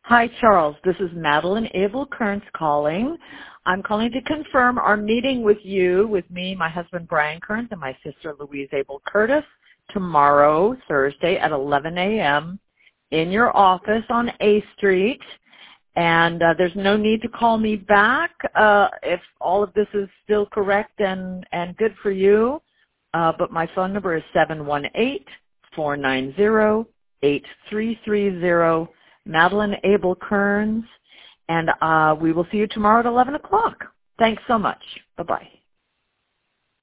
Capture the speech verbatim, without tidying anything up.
Hi, Charles. This is Madeline Abel Kearns calling. I'm calling to confirm our meeting with you, with me, my husband Brian Kearns, and my sister Louise Abel Curtis tomorrow, Thursday at eleven a.m. in your office on A Street. And uh, there's no need to call me back uh, if all of this is still correct and, and good for you. Uh, but my phone number is seven one eight, four nine zero, eight three three zero. Madeline Abel Kearns, and uh, we will see you tomorrow at eleven o'clock. Thanks so much. Bye-bye.